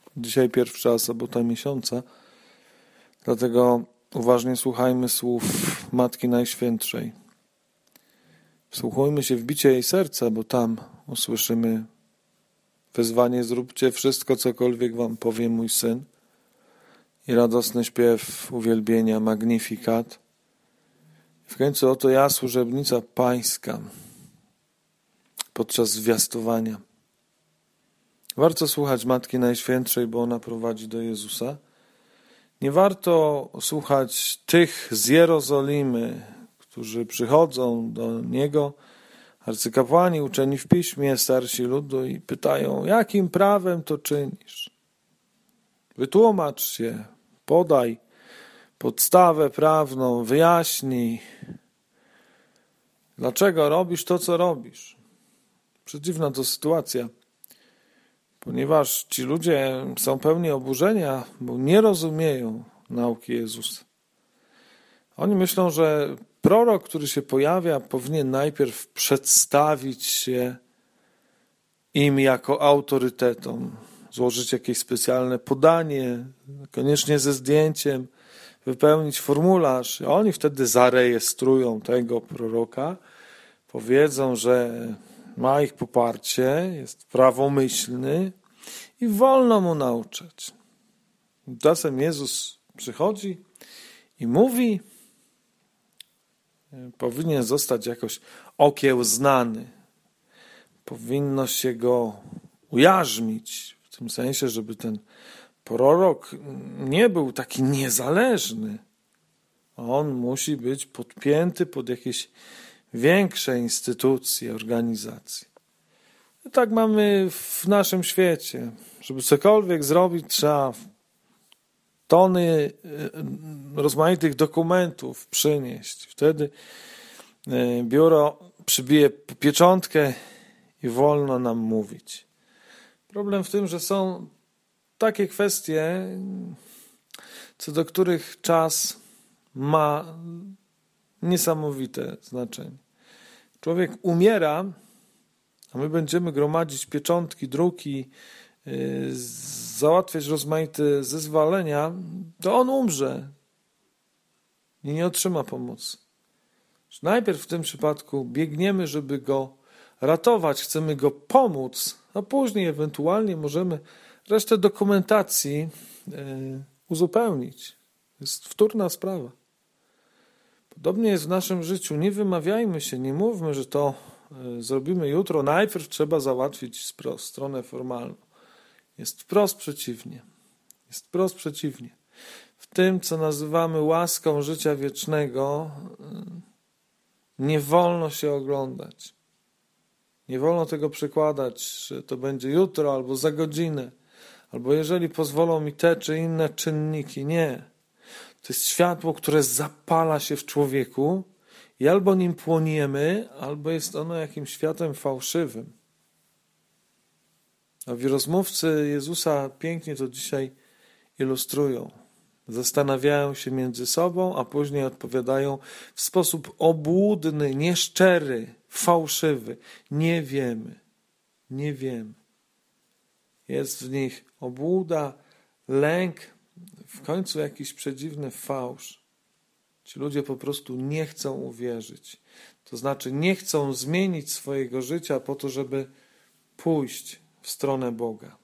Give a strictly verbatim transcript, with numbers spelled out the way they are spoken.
Dzisiaj pierwsza sobota miesiąca, dlatego uważnie słuchajmy słów Matki Najświętszej. Wsłuchujmy się w bicie jej serca, bo tam usłyszymy wezwanie: zróbcie wszystko, cokolwiek wam powie mój Syn, i radosny śpiew uwielbienia, Magnificat. W końcu oto ja, służebnica Pańska, podczas zwiastowania. Warto słuchać Matki Najświętszej, bo ona prowadzi do Jezusa. Nie warto słuchać tych z Jerozolimy, którzy przychodzą do Niego, arcykapłani, uczeni w piśmie, starsi ludu, i pytają: jakim prawem to czynisz? Wytłumacz się, podaj podstawę prawną, wyjaśnij, dlaczego robisz to, co robisz. Przedziwna to sytuacja, ponieważ ci ludzie są pełni oburzenia, bo nie rozumieją nauki Jezusa. Oni myślą, że prorok, który się pojawia, powinien najpierw przedstawić się im jako autorytetom, złożyć jakieś specjalne podanie, koniecznie ze zdjęciem, wypełnić formularz. Oni wtedy zarejestrują tego proroka, powiedzą, że ma ich poparcie, jest prawomyślny i wolno mu nauczać. Czasem Jezus przychodzi i mówi, powinien zostać jakoś okiełznany. Powinno się go ujarzmić, w tym sensie, żeby ten prorok nie był taki niezależny. On musi być podpięty pod jakieś większe instytucje, organizacje. I tak mamy w naszym świecie. Żeby cokolwiek zrobić, trzeba tony rozmaitych dokumentów przynieść. Wtedy biuro przybije pieczątkę i wolno nam mówić. Problem w tym, że są takie kwestie, co do których czas ma niesamowite znaczenie. Człowiek umiera, a my będziemy gromadzić pieczątki, druki, yy, załatwiać rozmaite zezwolenia, to on umrze i nie otrzyma pomocy. Najpierw w tym przypadku biegniemy, żeby go ratować, chcemy go pomóc, a później ewentualnie możemy resztę dokumentacji yy, uzupełnić. To jest wtórna sprawa. Podobnie jest w naszym życiu. Nie wymawiajmy się, nie mówmy, że to y, zrobimy jutro. Najpierw trzeba załatwić spro, stronę formalną. Jest wprost przeciwnie. Jest wprost przeciwnie. W tym, co nazywamy łaską życia wiecznego, y, nie wolno się oglądać. Nie wolno tego przekładać, że to będzie jutro albo za godzinę, albo jeżeli pozwolą mi te czy inne czynniki. Nie. To jest światło, które zapala się w człowieku i albo nim płoniemy, albo jest ono jakimś światem fałszywym. A rozmówcy Jezusa pięknie to dzisiaj ilustrują. Zastanawiają się między sobą, a później odpowiadają w sposób obłudny, nieszczery, fałszywy. Nie wiemy. Nie wiemy. Jest w nich obłuda, lęk, w końcu jakiś przedziwny fałsz. Ci ludzie po prostu nie chcą uwierzyć. To znaczy nie chcą zmienić swojego życia po to, żeby pójść w stronę Boga.